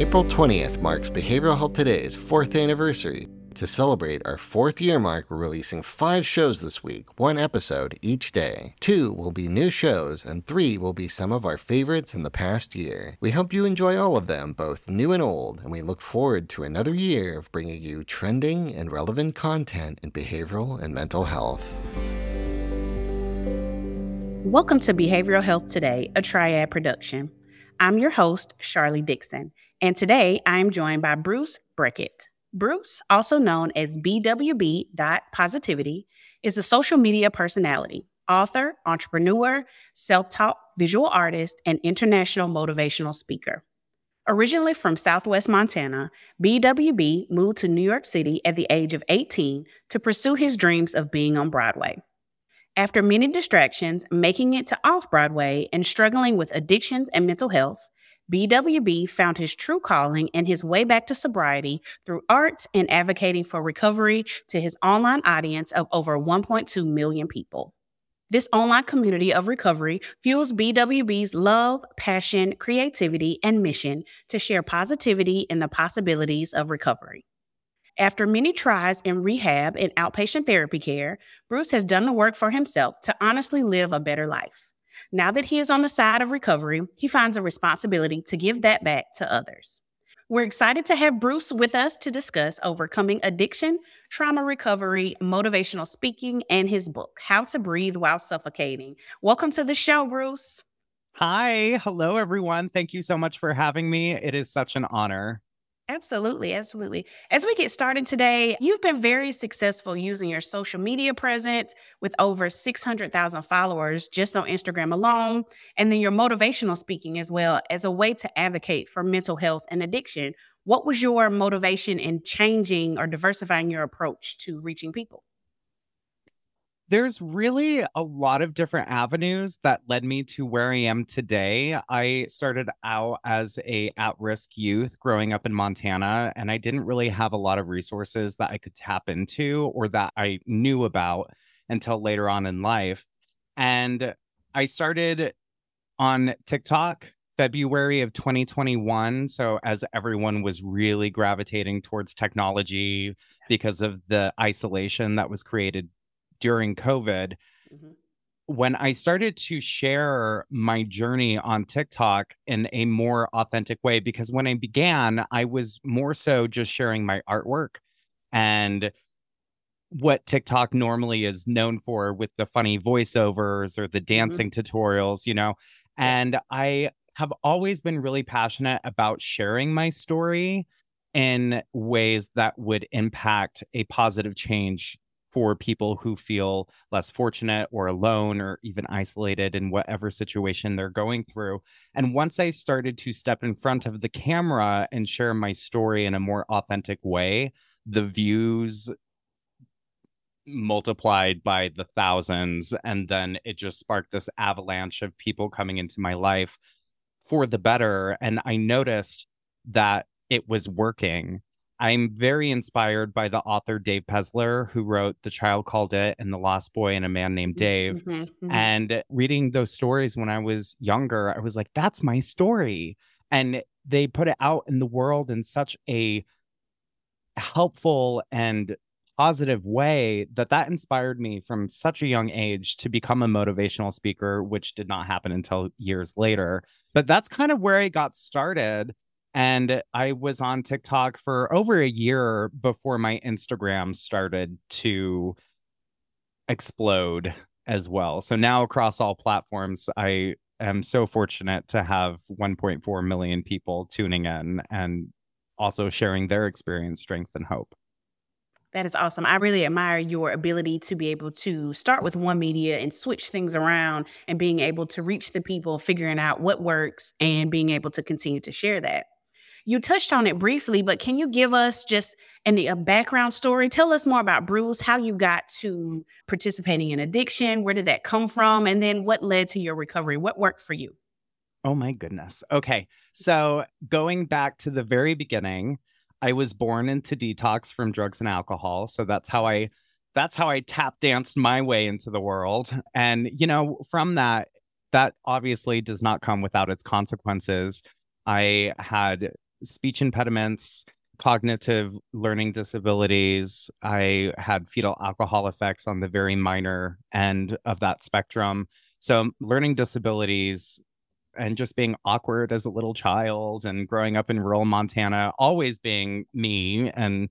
April 20th marks Behavioral Health Today's 4th anniversary. To celebrate our 4th year mark, we're releasing 5 shows this week, 1 episode each day. 2 will be new shows, and 3 will be some of our favorites in the past year. We hope you enjoy all of them, both new and old, and we look forward to another year of bringing you trending and relevant content in behavioral and mental health. Welcome to Behavioral Health Today, a Triad production. I'm your host, Charlie Dixon, and today I'm joined by Bruce Breckett. Bruce, also known as BWB.Positivity, is a social media personality, author, entrepreneur, self-taught visual artist, and international motivational speaker. Originally from Southwest Montana, BWB moved to New York City at the age of 18 to pursue his dreams of being on Broadway. After many distractions, making it to off-Broadway, and struggling with addictions and mental health, BWB found his true calling and his way back to sobriety through art and advocating for recovery to his online audience of over 1.2 million people. This online community of recovery fuels BWB's love, passion, creativity, and mission to share positivity in the possibilities of recovery. After many tries in rehab and outpatient therapy care, Bruce has done the work for himself to honestly live a better life. Now that he is on the side of recovery, he finds a responsibility to give that back to others. We're excited to have Bruce with us to discuss overcoming addiction, trauma recovery, motivational speaking, and his book, How to Breathe While Suffocating. Welcome to the show, Bruce. Hi. Hello, everyone. Thank you so much for having me. It is such an honor. Absolutely. Absolutely. As we get started today, you've been very successful using your social media presence with over 600,000 followers just on Instagram alone, and then your motivational speaking as well as a way to advocate for mental health and addiction. What was your motivation in changing or diversifying your approach to reaching people? There's really a lot of different avenues that led me to where I am today. I started out as a at-risk youth growing up in Montana, and I didn't really have a lot of resources that I could tap into or that I knew about until later on in life. And I started on TikTok February of 2021. So as everyone was really gravitating towards technology because of the isolation that was created during COVID, when I started to share my journey on TikTok in a more authentic way, because when I began, I was more so just sharing my artwork and what TikTok normally is known for with the funny voiceovers or the dancing tutorials, and I have always been really passionate about sharing my story in ways that would impact a positive change for people who feel less fortunate or alone or even isolated in whatever situation they're going through. And once I started to step in front of the camera and share my story in a more authentic way, the views multiplied by the thousands. And then it just sparked this avalanche of people coming into my life for the better. And I noticed that it was working. I'm very inspired by the author Dave Pesler, who wrote The Child Called It and The Lost Boy and a Man Named Dave. And reading those stories when I was younger, I was like, that's my story. And they put it out in the world in such a helpful and positive way that inspired me from such a young age to become a motivational speaker, which did not happen until years later. But that's kind of where I got started. And I was on TikTok for over a year before my Instagram started to explode as well. So now across all platforms, I am so fortunate to have 1.4 million people tuning in and also sharing their experience, strength, and hope. That is awesome. I really admire your ability to be able to start with one media and switch things around and being able to reach the people, figuring out what works and being able to continue to share that. You touched on it briefly, but can you give us just a background story? Tell us more about Bruce, how you got to participating in addiction. Where did that come from? And then what led to your recovery? What worked for you? Oh, my goodness. Okay. So going back to the very beginning, I was born into detox from drugs and alcohol. So that's how I tap danced my way into the world. And, from that obviously does not come without its consequences. I had speech impediments, cognitive learning disabilities. I had fetal alcohol effects on the very minor end of that spectrum. So learning disabilities and just being awkward as a little child and growing up in rural Montana, always being me and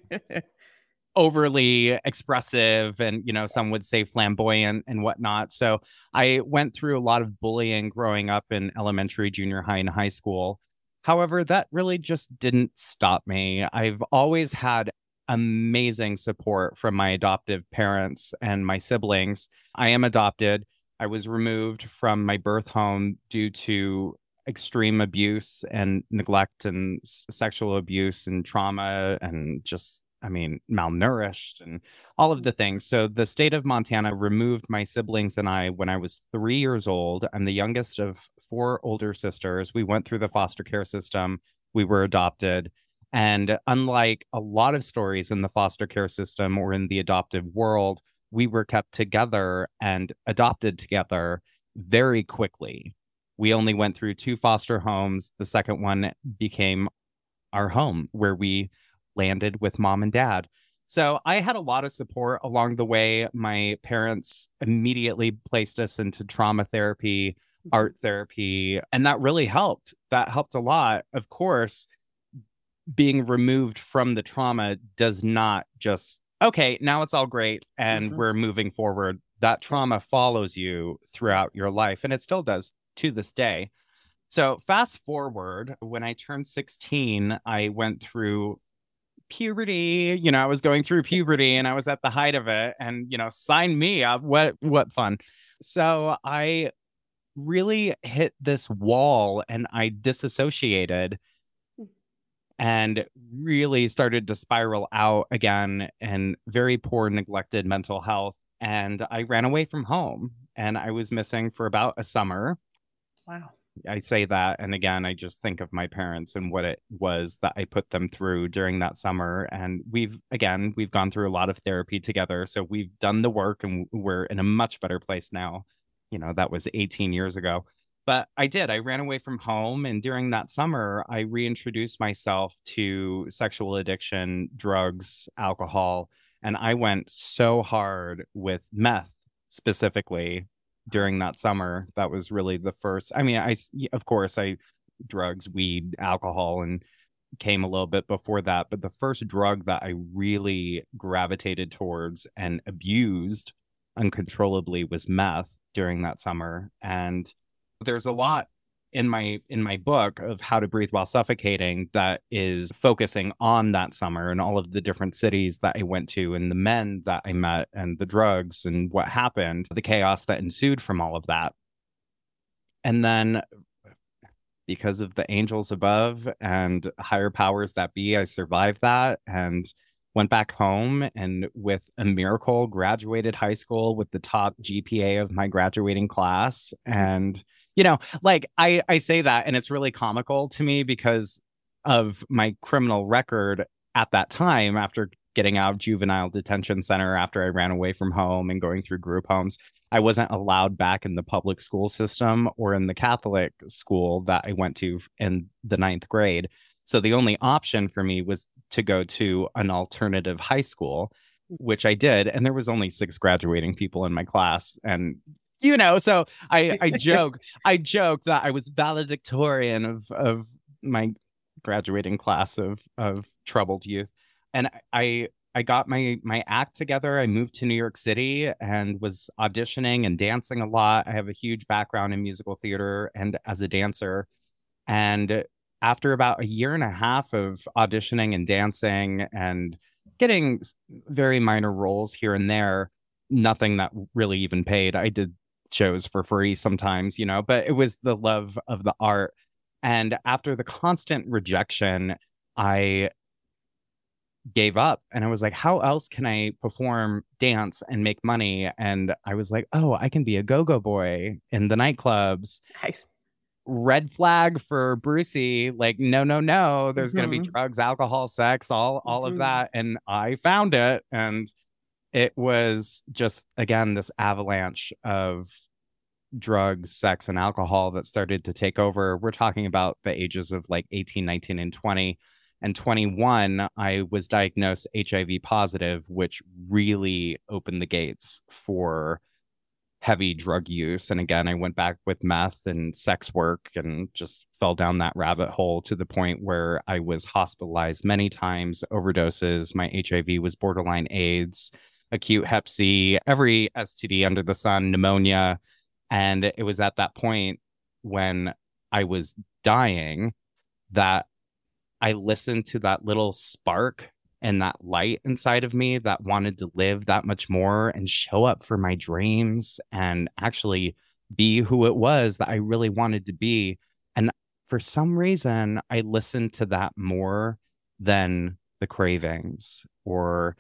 overly expressive and, some would say flamboyant and whatnot. So I went through a lot of bullying growing up in elementary, junior high, and high school. However, that really just didn't stop me. I've always had amazing support from my adoptive parents and my siblings. I am adopted. I was removed from my birth home due to extreme abuse and neglect and sexual abuse and trauma and just, malnourished and all of the things. So the state of Montana removed my siblings and I when I was 3 years old. I'm the youngest of four older sisters. We went through the foster care system. We were adopted. And unlike a lot of stories in the foster care system or in the adoptive world, we were kept together and adopted together very quickly. We only went through 2 foster homes. The second one became our home where we landed with mom and dad. So I had a lot of support along the way. My parents immediately placed us into trauma therapy, art therapy, and that really helped. That helped a lot. Of course, being removed from the trauma does not just, okay, now it's all great and we're moving forward. That trauma follows you throughout your life, and it still does to this day. So fast forward, when I turned 16, I went through puberty. I was going through puberty and I was at the height of it, and, sign me up. What fun. So I really hit this wall and I disassociated and really started to spiral out again, and very poor, neglected mental health. And I ran away from home, and I was missing for about a summer. Wow. I say that, and again, I just think of my parents and what it was that I put them through during that summer. And we've gone through a lot of therapy together. So we've done the work and we're in a much better place now. That was 18 years ago. But I ran away from home. And during that summer, I reintroduced myself to sexual addiction, drugs, alcohol. And I went so hard with meth specifically during that summer. That was really the first. Of course, drugs, weed, alcohol, and came a little bit before that. But the first drug that I really gravitated towards and abused uncontrollably was meth during that summer. And there's a lot in my book of How to Breathe While Suffocating that is focusing on that summer and all of the different cities that I went to and the men that I met and the drugs and what happened, the chaos that ensued from all of that. And then because of the angels above and higher powers that be, I survived that and went back home, and with a miracle graduated high school with the top GPA of my graduating class. And I say that and it's really comical to me because of my criminal record at that time. After getting out of juvenile detention center, after I ran away from home and going through group homes, I wasn't allowed back in the public school system or in the Catholic school that I went to in the 9th grade. So the only option for me was to go to an alternative high school, which I did. And there was only 6 graduating people in my class. And, so I joke that I was valedictorian of my graduating class of troubled youth. And I got my act together. I moved to New York City and was auditioning and dancing a lot. I have a huge background in musical theater and as a dancer. And after about a year and a half of auditioning and dancing and getting very minor roles here and there, nothing that really even paid. I did shows for free sometimes, but it was the love of the art. And after the constant rejection, I gave up and I was like, how else can I perform dance and make money? And I was like, oh, I can be a go-go boy in the nightclubs. Nice. Red flag for Brucey. Like, no, there's going to be drugs, alcohol, sex, all of that. And I found it. And it was just, again, this avalanche of drugs, sex, and alcohol that started to take over. We're talking about the ages of like 18, 19, and 20. And 21, I was diagnosed HIV positive, which really opened the gates for heavy drug use. And again, I went back with meth and sex work and just fell down that rabbit hole to the point where I was hospitalized many times, overdoses. My HIV was borderline AIDS, acute hep C, every STD under the sun, pneumonia. And it was at that point when I was dying that I listened to that little spark and that light inside of me that wanted to live that much more and show up for my dreams and actually be who it was that I really wanted to be. And for some reason, I listened to that more than the cravings or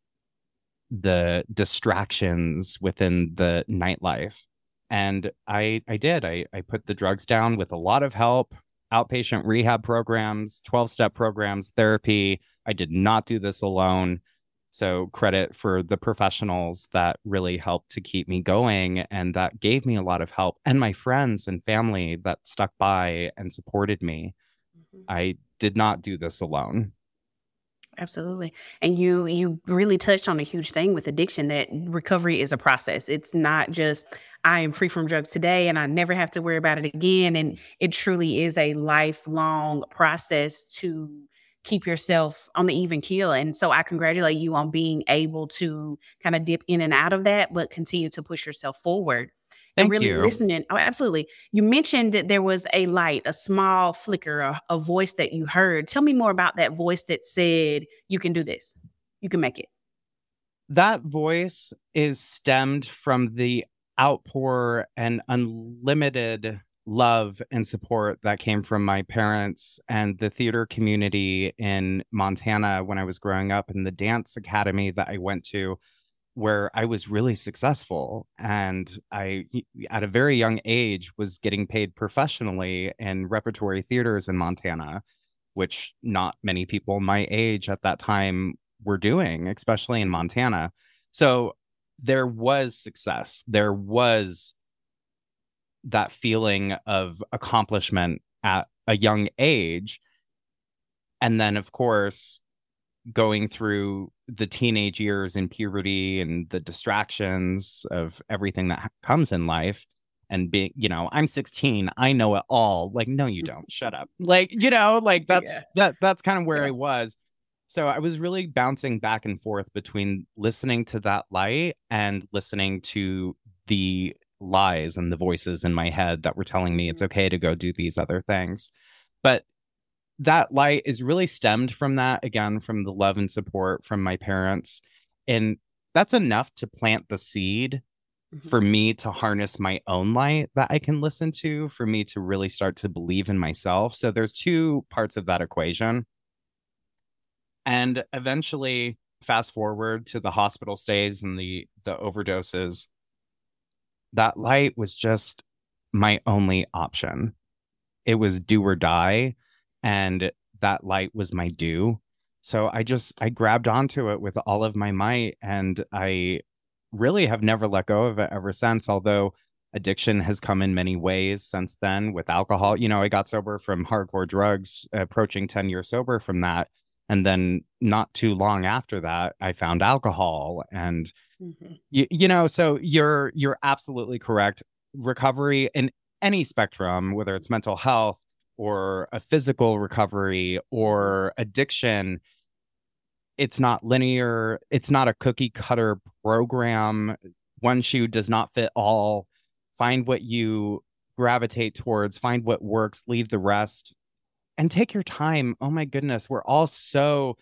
the distractions within the nightlife. And I did. I put the drugs down with a lot of help, outpatient rehab programs, 12-step programs, therapy. I did not do this alone. So credit for the professionals that really helped to keep me going and that gave me a lot of help, and my friends and family that stuck by and supported me. Mm-hmm. I did not do this alone. Absolutely. And you really touched on a huge thing with addiction, that recovery is a process. It's not just I am free from drugs today and I never have to worry about it again. And it truly is a lifelong process to keep yourself on the even keel. And so I congratulate you on being able to kind of dip in and out of that, but continue to push yourself forward. And Thank really you. listening. Oh, absolutely. You mentioned that there was a light, a small flicker, a voice that you heard. Tell me more about that voice that said, you can do this. You can make it. That voice is stemmed from the outpour and unlimited love and support that came from my parents and the theater community in Montana when I was growing up, and the dance academy that I went to, where I was really successful. And I, at a very young age, was getting paid professionally in repertory theaters in Montana, which not many people my age at that time were doing, especially in Montana. So there was success. There was that feeling of accomplishment at a young age. And then, of course, going through the teenage years and puberty and the distractions of everything that comes in life and being, I'm 16, I know it all. Like, no, you don't. Shut up. Like, that's kind of where I was. So I was really bouncing back and forth between listening to that light and listening to the lies and the voices in my head that were telling me it's okay to go do these other things. But that light is really stemmed from that, again, from the love and support from my parents. And that's enough to plant the seed for me to harness my own light that I can listen to, for me to really start to believe in myself. So there's two parts of that equation. And eventually, fast forward to the hospital stays and the overdoses, that light was just my only option. It was do or die. And that light was my due. So I grabbed onto it with all of my might. And I really have never let go of it ever since. Although addiction has come in many ways since then with alcohol. I got sober from hardcore drugs, approaching 10 years sober from that. And then not too long after that, I found alcohol. And, so you're absolutely correct. Recovery in any spectrum, whether it's mental health or a physical recovery or addiction, it's not linear. It's not a cookie cutter program. One shoe does not fit all. Find what you gravitate towards, find what works, leave the rest, and take your time. Oh my goodness, we're all so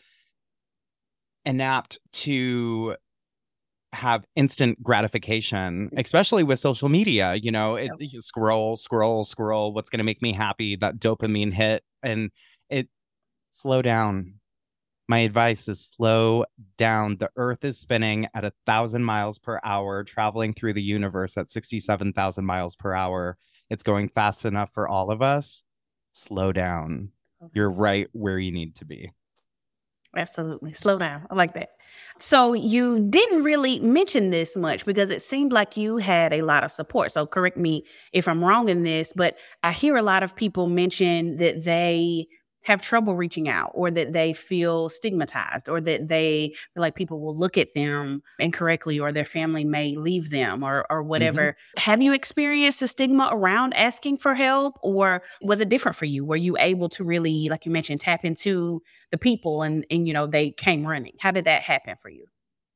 inapt to have instant gratification, especially with social media. You scroll, what's going to make me happy, that dopamine hit, and slow down. My advice is slow down. The earth is spinning at 1,000 miles per hour, traveling through the universe at 67,000 miles per hour. It's going fast enough for all of us. Slow down. Okay. You're right where you need to be. Absolutely. Slow down. I like that. So you didn't really mention this much because it seemed like you had a lot of support. So correct me if I'm wrong in this, but I hear a lot of people mention that they have trouble reaching out or that they feel stigmatized or that they feel like people will look at them incorrectly or their family may leave them or Mhm. whatever. Have you experienced the stigma around asking for help or was it different for you? Were you able to really, like you mentioned, tap into the people and they came running? How did that happen for you?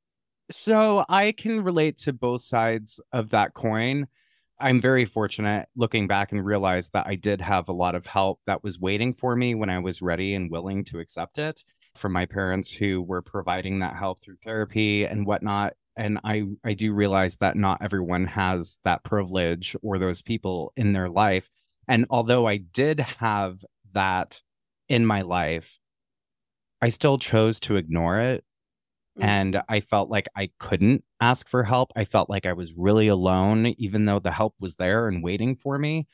So I can relate to both sides of that coin. I'm very fortunate looking back and realize that I did have a lot of help that was waiting for me when I was ready and willing to accept it from my parents who were providing that help through therapy and whatnot. And I do realize that not everyone has that privilege or those people in their life. And although I did have that in my life, I still chose to ignore it Mhm. and I felt like I couldn't ask for help. I felt like I was really alone, even though the help was there and waiting for me.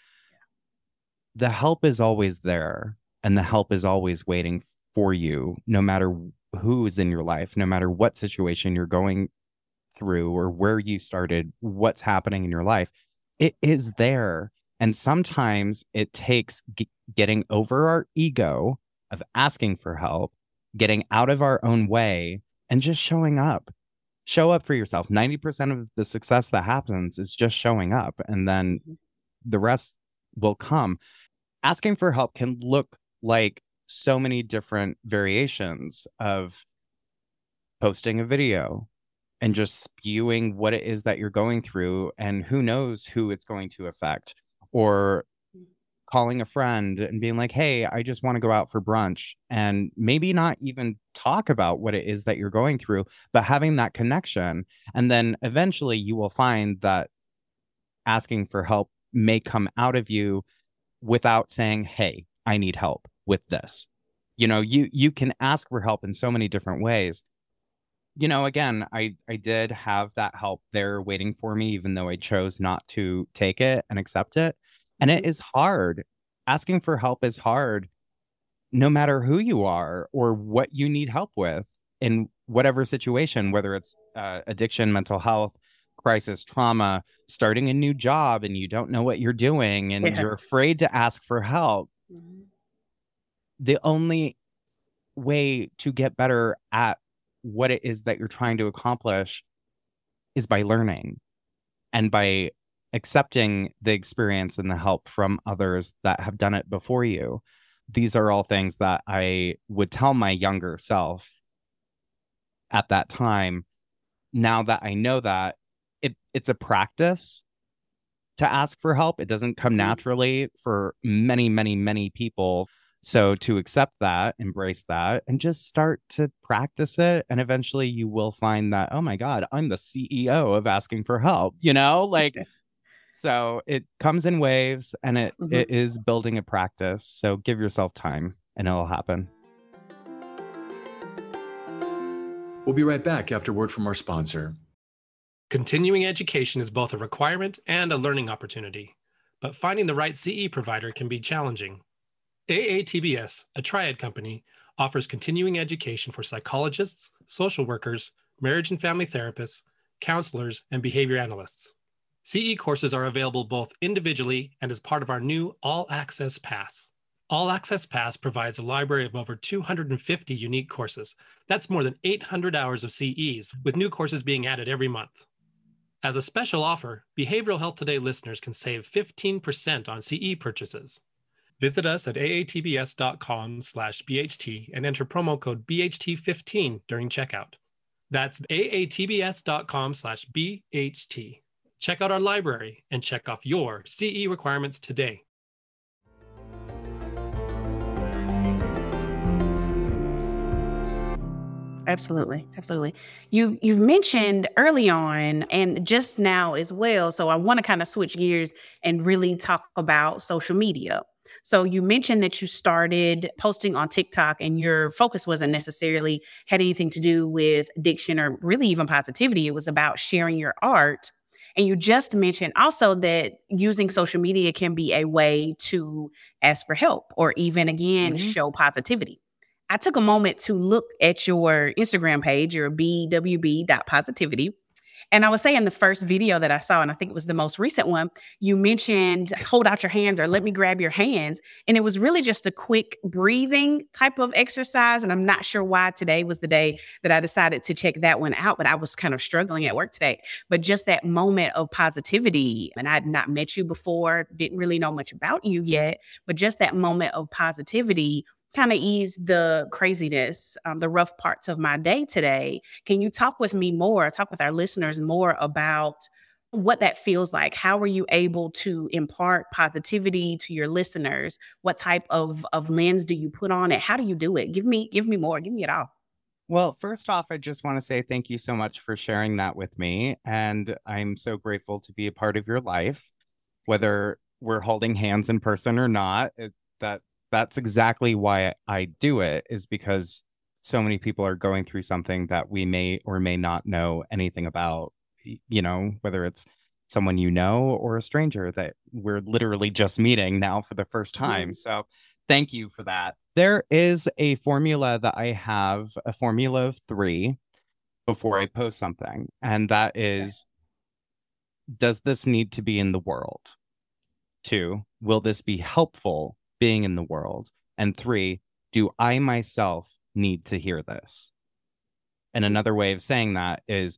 The help is always there, and the help is always waiting for you, no matter who is in your life, no matter what situation you're going through or where you started, what's happening in your life. It is there. And sometimes it takes getting over our ego of asking for help, getting out of our own way, and just showing up. Show up for yourself. 90% of the success that happens is just showing up, and then Mhm. the rest will come. Asking for help can look like so many different variations of posting a video and just spewing what it is that you're going through and who knows who it's going to affect, or calling a friend and being like, "Hey, I just want to go out for brunch," and maybe not even talk about what it is that you're going through, but having that connection. And then eventually you will find that asking for help may come out of you without saying, "Hey, I need help with this." You can ask for help in so many different ways. Again, I did have that help there waiting for me, even though I chose not to take it and accept it. And it Mhm. is hard. Asking for help is hard, no matter who you are or what you need help with in whatever situation, whether it's addiction, mental health, crisis, trauma, starting a new job, and you don't know what you're doing and Yeah. you're afraid to ask for help. Mhm. The only way to get better at what it is that you're trying to accomplish is by learning and by accepting the experience and the help from others that have done it before you. These are all things that I would tell my younger self at that time. Now that I know that it's a practice to ask for help. It doesn't come Mhm. naturally for many, many, many people. So to accept that, embrace that, and just start to practice it. And eventually you will find that, oh my God, I'm the CEO of asking for help, like so it comes in waves and it Mhm. it is building a practice. So give yourself time and it'll happen. We'll be right back after word from our sponsor. Continuing education is both a requirement and a learning opportunity, but finding the right CE provider can be challenging. AATBS, a triad company, offers continuing education for psychologists, social workers, marriage and family therapists, counselors, and behavior analysts. CE courses are available both individually and as part of our new All Access Pass. All Access Pass provides a library of over 250 unique courses. That's more than 800 hours of CEs, with new courses being added every month. As a special offer, Behavioral Health Today listeners can save 15% on CE purchases. Visit us at aatbs.com/BHT and enter promo code BHT15 during checkout. That's aatbs.com/BHT. Check out our library and check off your CE requirements today. Absolutely. Absolutely. You've mentioned early on and just now as well. So I want to kind of switch gears and really talk about social media. So you mentioned that you started posting on TikTok and your focus wasn't necessarily had anything to do with addiction or really even positivity. It was about sharing your art. And you just mentioned also that using social media can be a way to ask for help or even again Mhm. show positivity. I took a moment to look at your Instagram page, your bwb.positivity. And I was saying the first video that I saw, and I think it was the most recent one, you mentioned hold out your hands or let me grab your hands. And it was really just a quick breathing type of exercise. And I'm not sure why today was the day that I decided to check that one out, but I was kind of struggling at work today. But just that moment of positivity, and I had not met you before, didn't really know much about you yet, but just that moment of positivity kind of ease the craziness, the rough parts of my day today. Can you talk with our listeners more about what that feels like? How were you able to impart positivity to your listeners? What type of lens do you put on it? How do you do it? Give me more. Give me it all. Well, first off, I just want to say thank you so much for sharing that with me. And I'm so grateful to be a part of your life, whether we're holding hands in person or not. That's exactly why I do it, is because so many people are going through something that we may or may not know anything about, whether it's someone you know or a stranger that we're literally just meeting now for the first time. So thank you for that. There is a formula that I have, a formula of 3 before I post something. And that is, does this need to be in the world? 2, will this be helpful being in the world? And 3, do I myself need to hear this? And another way of saying that is,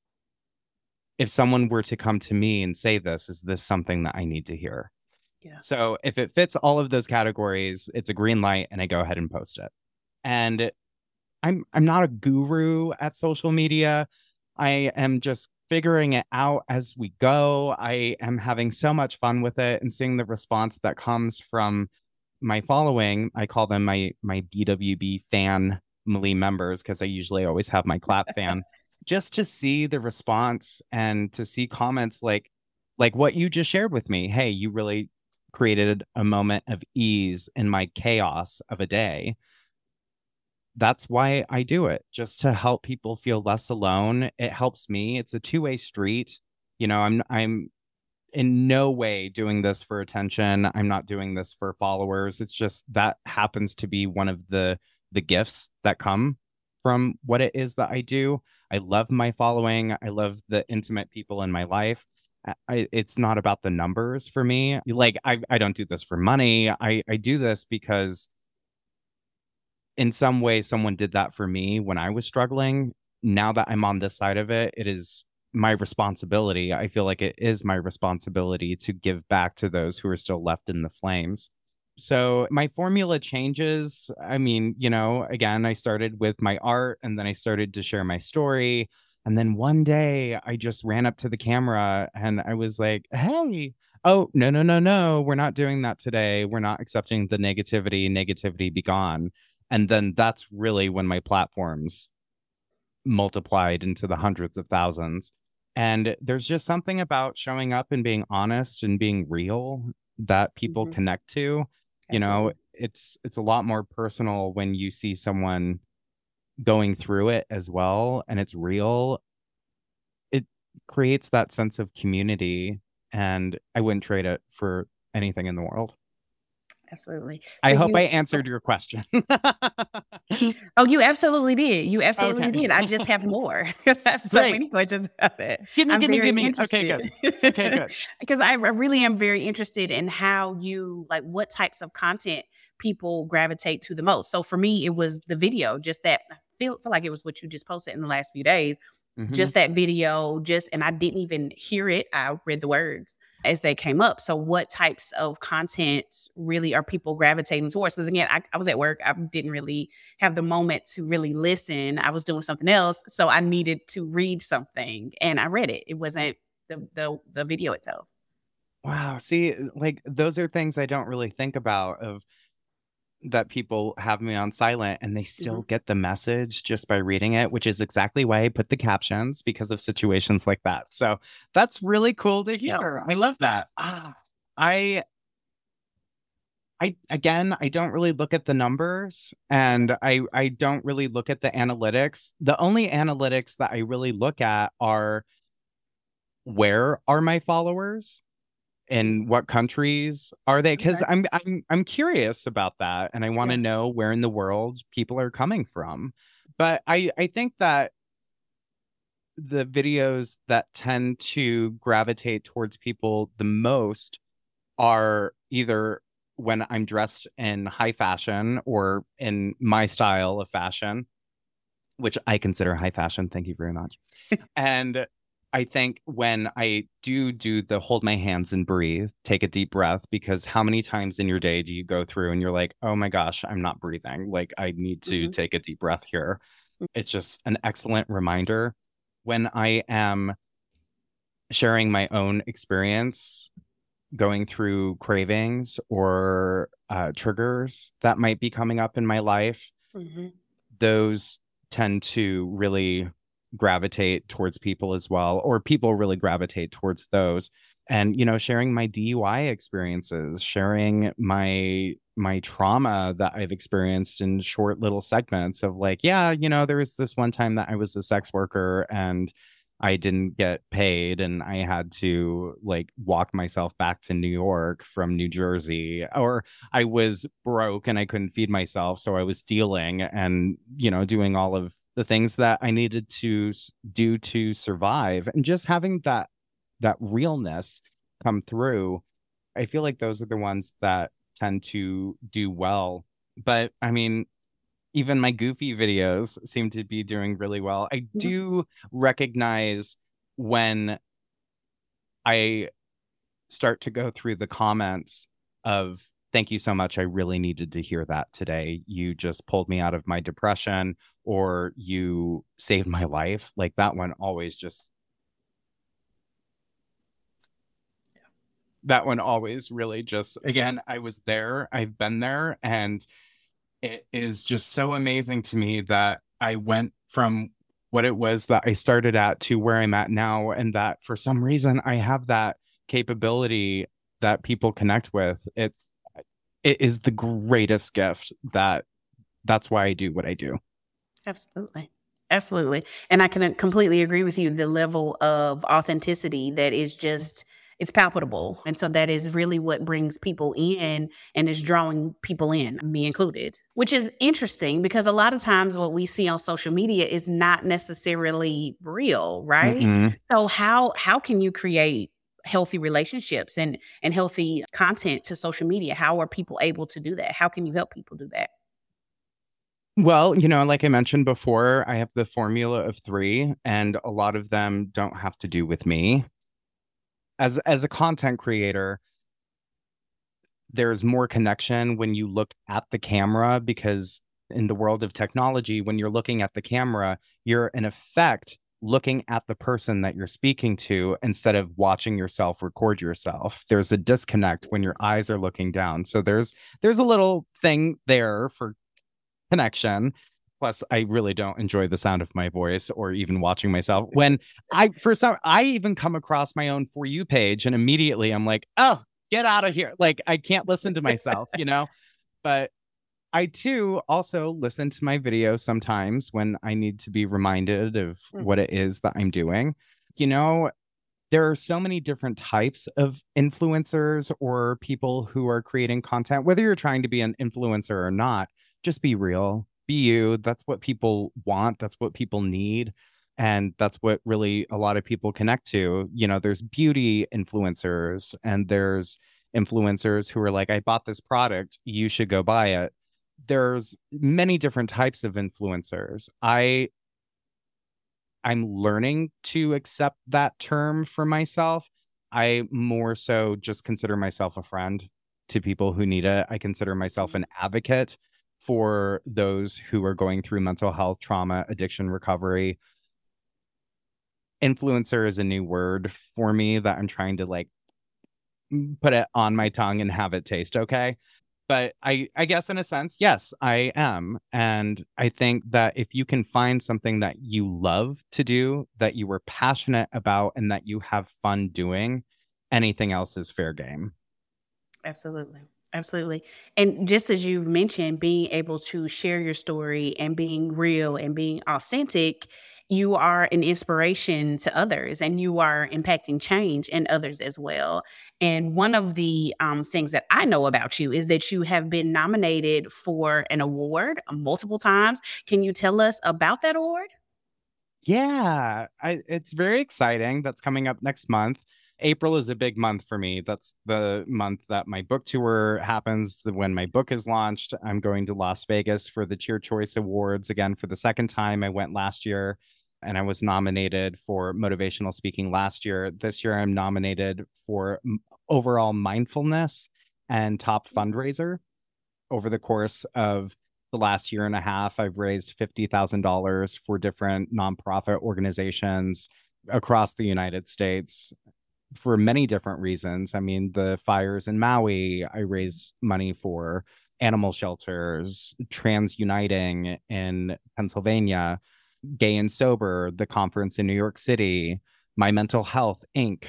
if someone were to come to me and say this, is this something that I need to hear? Yeah. So if it fits all of those categories, it's a green light and I go ahead and post it. And I'm not a guru at social media. I am just figuring it out as we go. I am having so much fun with it and seeing the response that comes from my following. I call them my BWB family members, because I usually always have my clap fan, just to see the response and to see comments like what you just shared with me. Hey, you really created a moment of ease in my chaos of a day. That's why I do it, just to help people feel less alone. It helps me. It's a two-way street. I'm in no way doing this for attention. I'm not doing this for followers. It's just that happens to be one of the gifts that come from what it is that I do. I love my following. I love the intimate people in my life. It's not about the numbers for me. Like, I don't do this for money. I do this because in some way someone did that for me when I was struggling. Now that I'm on this side of it, it is my responsibility. I feel like it is my responsibility to give back to those who are still left in the flames. So my formula changes. I mean, again, I started with my art, and then I started to share my story. And then one day I just ran up to the camera and I was like, hey, oh, no, we're not doing that today. We're not accepting the negativity be gone. And then that's really when my platforms multiplied into the hundreds of thousands. And there's just something about showing up and being honest and being real that people connect to. Absolutely. It's a lot more personal when you see someone going through it as well, and it's real. It creates that sense of community, and I wouldn't trade it for anything in the world. Absolutely. I hope I answered your question. Oh, you absolutely did. You absolutely did. I just have more. I have so many questions about it. Give me. Interested. Okay, good. Because I really am very interested in how you, like, what types of content people gravitate to the most. So for me, it was the video, just that I feel like it was what you just posted in the last few days. Just that video, and I didn't even hear it. I read the words as they came up. So what types of content really are people gravitating towards? Because again, I was at work. I didn't really have the moment to really listen. I was doing something else. So I needed to read something and I read it. It wasn't the video itself. Wow. See, like, those are things I don't really think about, of that people have me on silent and they still get the message just by reading it, which is exactly why I put the captions, because of situations like that. So that's really cool to hear. I love that. I don't really look at the numbers, and I don't really look at the analytics. The only analytics that I really look at are, where are my followers? in what countries are they? Because Okay. I'm curious about that, and I want to Yeah. know where in the world people are coming from. But I think that the videos that tend to gravitate towards people the most are either when I'm dressed in high fashion or in my style of fashion, which I consider high fashion. Thank you very much. And I think when I do the hold my hands and breathe, take a deep breath, because how many times in your day do you go through and you're like, oh my gosh, I'm not breathing. Like, I need to Mhm. take a deep breath here. It's just an excellent reminder when I am sharing my own experience going through cravings or triggers that might be coming up in my life. Mhm. Those tend to really gravitate towards people as well, or people really gravitate towards those. And, sharing my DUI experiences, sharing my trauma that I've experienced in short little segments of like, yeah, there was this one time that I was a sex worker and I didn't get paid and I had to like walk myself back to New York from New Jersey, or I was broke and I couldn't feed myself, so I was stealing and, doing all of the things that I needed to do to survive, and just having that realness come through. I feel like those are the ones that tend to do well. But I mean, even my goofy videos seem to be doing really well. I Mhm. do recognize when I start to go through the comments of, thank you so much. I really needed to hear that today. You just pulled me out of my depression, or you saved my life. Like that one always just, that one always really just, again, I was there, I've been there. And it is just so amazing to me that I went from what it was that I started at to where I'm at now. And that for some reason I have that capability that people connect with. It is the greatest gift. That's why I do what I do. Absolutely. Absolutely. And I can completely agree with you. The level of authenticity that is just, it's palpable. And so that is really what brings people in and is drawing people in, me included, which is interesting because a lot of times what we see on social media is not necessarily real, right? Mm-mm. So how can you create healthy relationships and healthy content to social media? How are people able to do that? How can you help people do that? Well, like I mentioned before, I have the formula of three, and a lot of them don't have to do with me. As a content creator, there's more connection when you look at the camera, because in the world of technology, when you're looking at the camera, you're in effect looking at the person that you're speaking to instead of watching yourself record yourself. There's a disconnect when your eyes are looking down. So there's a little thing there for connection. Plus, I really don't enjoy the sound of my voice or even watching myself. When I even come across my own For You page and immediately I'm like, oh, get out of here. Like, I can't listen to myself. But I too also listen to my videos sometimes when I need to be reminded of what Mhm. it is that I'm doing. You know, there are so many different types of influencers or people who are creating content, whether you're trying to be an influencer or not. Just be real, be you. That's what people want, that's what people need, and that's what really a lot of people connect to. There's beauty influencers, and there's influencers who are like, I bought this product, you should go buy it. There's many different types of influencers. I'm learning to accept that term for myself. I more so just consider myself a friend to people who need it. I consider myself an advocate for those who are going through mental health, trauma, addiction recovery. Influencer is a new word for me that I'm trying to like put it on my tongue and have it taste okay. But I guess in a sense, yes, I am. And I think that if you can find something that you love to do, that you were passionate about, and that you have fun doing, anything else is fair game. Absolutely. Absolutely. And just as you've mentioned, being able to share your story and being real and being authentic you are an inspiration to others and you are impacting change in others as well. And one of the things that I know about you is that you have been nominated for an award multiple times. Can you tell us about that award? Yeah, it's very exciting. That's coming up next month. April is a big month for me. That's the month that my book tour happens. When my book is launched, I'm going to Las Vegas for the Cheer Choice Awards again for the second time. I went last year and I was nominated for motivational speaking last year. This year, I'm nominated for overall mindfulness and top fundraiser. Over the course of the last year and a half, I've raised $50,000 for different nonprofit organizations across the United States for many different reasons. I mean, the fires in Maui, I raised money for animal shelters, Trans Uniting in Pennsylvania, Gay and Sober, the conference in New York City, My Mental Health Inc.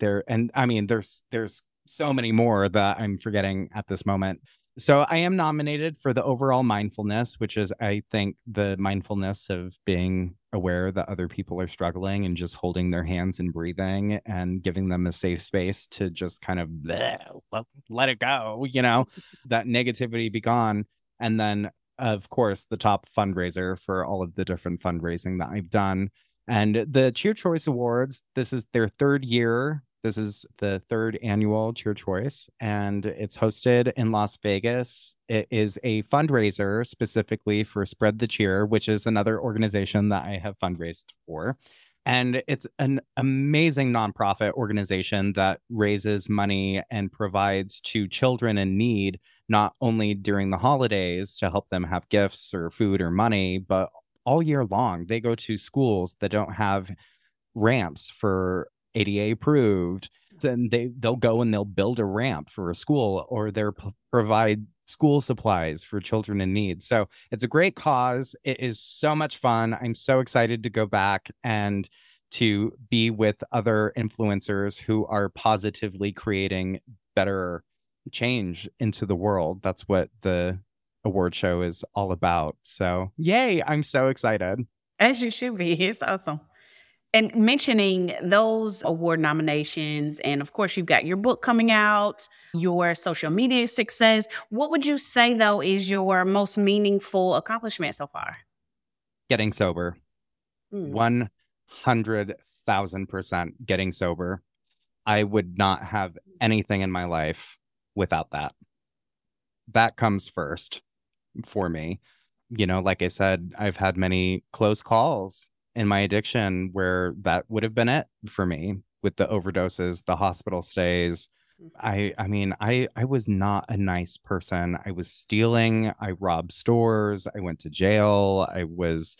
There's so many more that I'm forgetting at this moment. So I am nominated for the overall mindfulness, which is, I think, the mindfulness of being aware that other people are struggling and just holding their hands and breathing and giving them a safe space to just kind of let it go, that negativity be gone. And then, of course, the top fundraiser for all of the different fundraising that I've done. And the Cheer Choice Awards, this is their third year. This is the third annual Cheer Choice, and it's hosted in Las Vegas. It is a fundraiser specifically for Spread the Cheer, which is another organization that I have fundraised for. And it's an amazing nonprofit organization that raises money and provides to children in need, not only during the holidays to help them have gifts or food or money, but all year long. They go to schools that don't have ramps for ADA approved, and they'll go and they'll build a ramp for a school, or they'll provide school supplies for children in need. So it's a great cause. It is so much fun. I'm so excited to go back and to be with other influencers who are positively creating better change into the world. That's what the award show is all about. So yay, I'm so excited. As you should be. It's awesome. And mentioning those award nominations, and of course, you've got your book coming out, your social media success. What would you say, though, is your most meaningful accomplishment so far? Getting sober. 100,000% getting sober. I would not have anything in my life without that. That comes first for me. Like I said, I've had many close calls in my addiction where that would have been it for me, with the overdoses, the hospital stays. I was not a nice person. I was stealing. I robbed stores. I went to jail. I was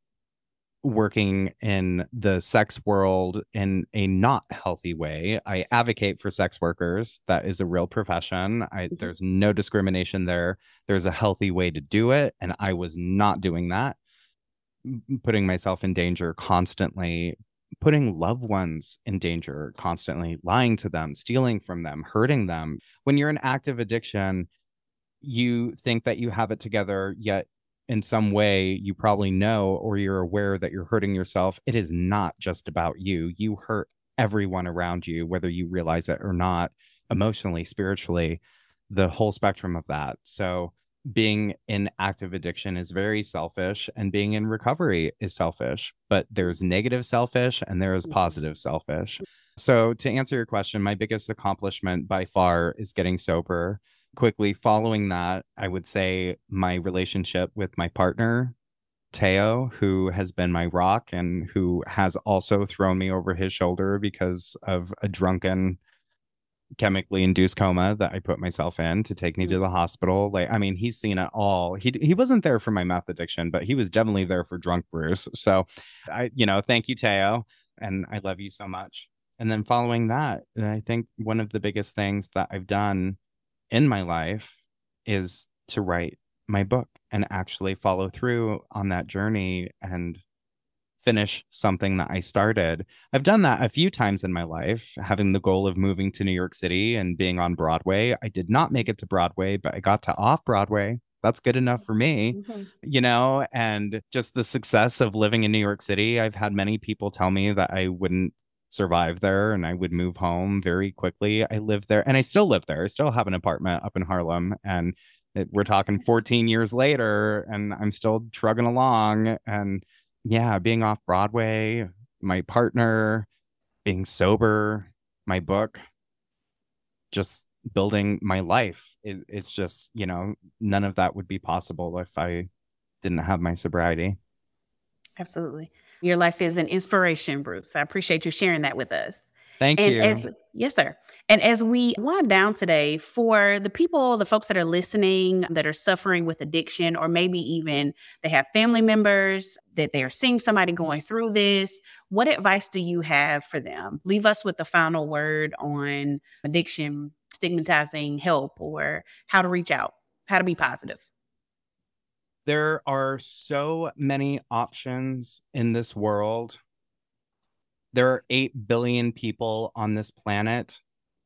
working in the sex world in a not healthy way. I advocate for sex workers. That is a real profession. There's no discrimination there. There's a healthy way to do it. And I was not doing that. Putting myself in danger constantly, putting loved ones in danger constantly, lying to them, stealing from them, hurting them. When you're in active addiction, you think that you have it together, yet in some way you probably know, or you're aware that you're hurting yourself. It is not just about you. You hurt everyone around you, whether you realize it or not, emotionally, spiritually, the whole spectrum of that. So being in active addiction is very selfish, and being in recovery is selfish, but there's negative selfish and there is positive selfish. So to answer your question, my biggest accomplishment by far is getting sober. Quickly following that, I would say my relationship with my partner, Teo, who has been my rock and who has also thrown me over his shoulder because of a drunken chemically induced coma that I put myself in to take me to the hospital. He's seen it all. He wasn't there for my meth addiction, but he was definitely there for drunk Bruce. So thank you, Teo. And I love you so much. And then following that, I think one of the biggest things that I've done in my life is to write my book and actually follow through on that journey and finish something that I started. I've done that a few times in my life, having the goal of moving to New York City and being on Broadway. I did not make it to Broadway, but I got to off Broadway. That's good enough for me, and just the success of living in New York City. I've had many people tell me that I wouldn't survive there and I would move home very quickly. I live there and I still live there. I still have an apartment up in Harlem, and we're talking 14 years later and I'm still trugging along. And yeah, being off Broadway, my partner, being sober, my book, just building my life. It's just, none of that would be possible if I didn't have my sobriety. Absolutely. Your life is an inspiration, Bruce. I appreciate you sharing that with us. Thank you. Yes, sir. And as we wind down today, for the folks that are listening, that are suffering with addiction, or maybe even they have family members that they are seeing somebody going through this, what advice do you have for them? Leave us with the final word on addiction, stigmatizing help, or how to reach out, how to be positive. There are so many options in this world. There are 8 billion people on this planet.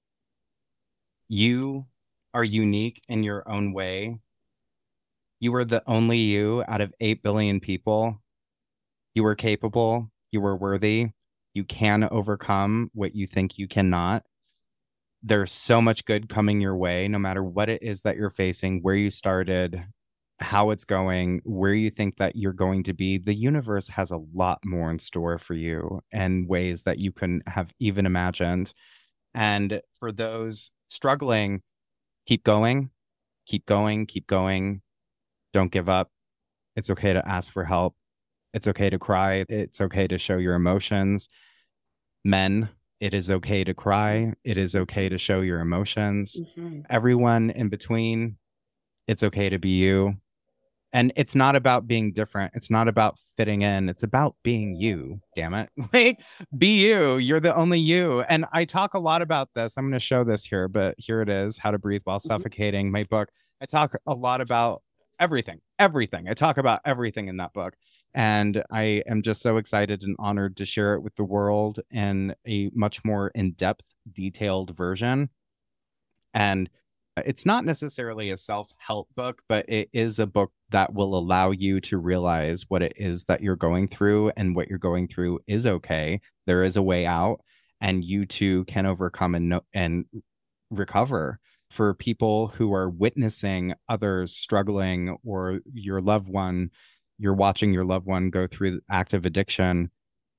You are unique in your own way. You are the only you out of 8 billion people. You are capable. You are worthy. You can overcome what you think you cannot. There's so much good coming your way, no matter what it is that you're facing, where you started, how it's going, where you think that you're going to be. The universe has a lot more in store for you and ways that you couldn't have even imagined. And for those struggling, keep going, keep going, keep going. Don't give up. It's okay to ask for help. It's okay to cry. It's okay to show your emotions. Men, it is okay to cry. It is okay to show your emotions. Mm-hmm. Everyone in between, it's okay to be you. And it's not about being different. It's not about fitting in. It's about being you, damn it. Like, be you. You're the only you. And I talk a lot about this. I'm going to show this here, but here it is, How to Breathe While Suffocating, my book. I talk a lot about everything. I talk about everything in that book. And I am just so excited and honored to share it with the world in a much more in-depth, detailed version. And it's not necessarily a self-help book, but it is a book that will allow you to realize what it is that you're going through, and what you're going through is okay. There is a way out, and you too can overcome and recover. For people who are witnessing others struggling, or your loved one, you're watching your loved one go through active addiction,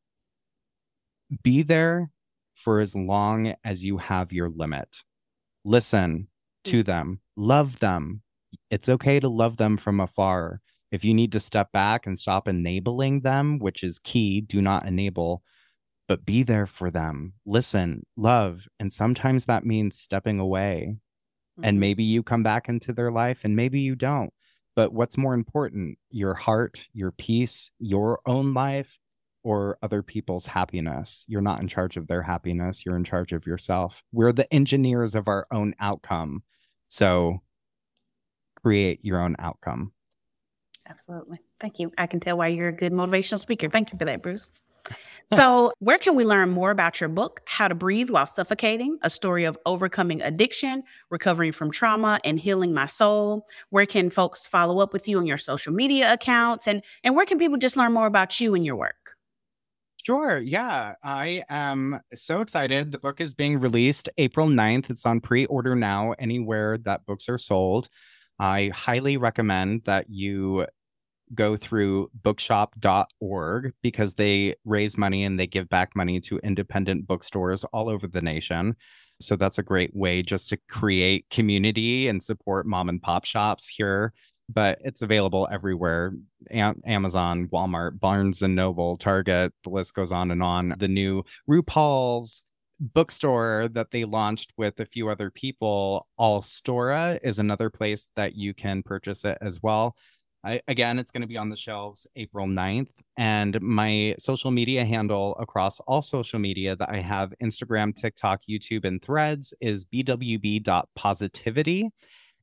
be there for as long as you have your limit. Listen to them, love them. It's okay to love them from afar. If you need to step back and stop enabling them, which is key, do not enable, but be there for them. Listen, love. And sometimes that means stepping away. And maybe you come back into their life and maybe you don't. But what's more important, your heart, your peace, your own life, or other people's happiness? You're not in charge of their happiness. You're in charge of yourself. We're the engineers of our own outcome. So create your own outcome. Absolutely. Thank you. I can tell why you're a good motivational speaker. Thank you for that, Bruce. So where can we learn more about your book, How to Breathe While Suffocating, a story of overcoming addiction, recovering from trauma, and healing my soul? Where can folks follow up with you on your social media accounts? And where can people just learn more about you and your work? Sure. Yeah, I am so excited. The book is being released April 9th. It's on pre-order now, anywhere that books are sold. I highly recommend that you go through bookshop.org, because they raise money and they give back money to independent bookstores all over the nation. So that's a great way just to create community and support mom and pop shops here. But it's available everywhere. Amazon, Walmart, Barnes and Noble, Target, the list goes on and on. The new RuPaul's bookstore that they launched with a few other people, Allstora, is another place that you can purchase it as well. Again, it's going to be on the shelves April 9th. And my social media handle across all social media that I have, Instagram, TikTok, YouTube, and Threads, is bwb.positivity.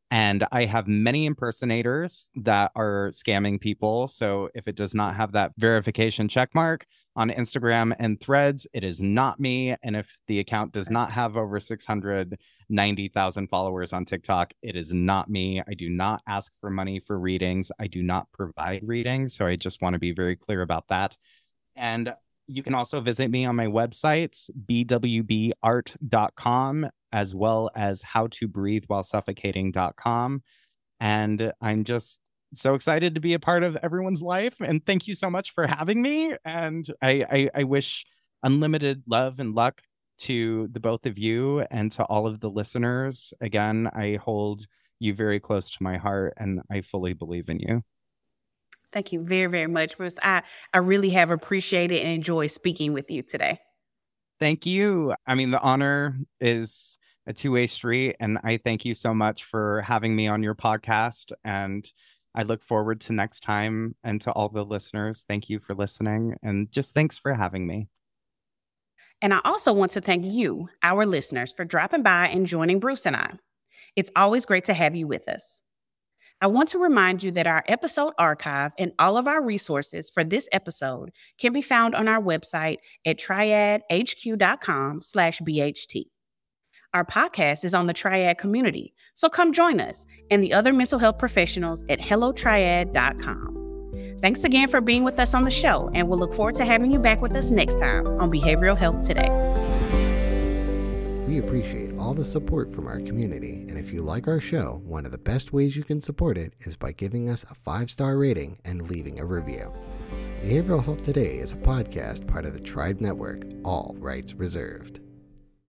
And I have many impersonators that are scamming people. So if it does not have that verification check mark on Instagram and Threads, it is not me. And if the account does not have over 690,000 followers on TikTok, it is not me. I do not ask for money for readings. I do not provide readings. So I just want to be very clear about that. And you can also visit me on my websites, bwbart.com, as well as howtobreathewhilesuffocating.com. And I'm just so excited to be a part of everyone's life. And thank you so much for having me. And I wish unlimited love and luck to the both of you and to all of the listeners. Again, I hold you very close to my heart, and I fully believe in you. Thank you very, very much, Bruce. I really have appreciated and enjoyed speaking with you today. Thank you. I mean, the honor is a two-way street, and I thank you so much for having me on your podcast. And I look forward to next time. And to all the listeners, thank you for listening, and just thanks for having me. And I also want to thank you, our listeners, for dropping by and joining Bruce and I. It's always great to have you with us. I want to remind you that our episode archive and all of our resources for this episode can be found on our website at triadhq.com/BHT. Our podcast is on the Triad community, so come join us and the other mental health professionals at hellotriad.com. Thanks again for being with us on the show, and we'll look forward to having you back with us next time on Behavioral Health Today. We appreciate all the support from our community, and if you like our show, one of the best ways you can support it is by giving us a 5-star rating and leaving a review. Behavioral Health Today is a podcast part of the Tribe Network, all rights reserved.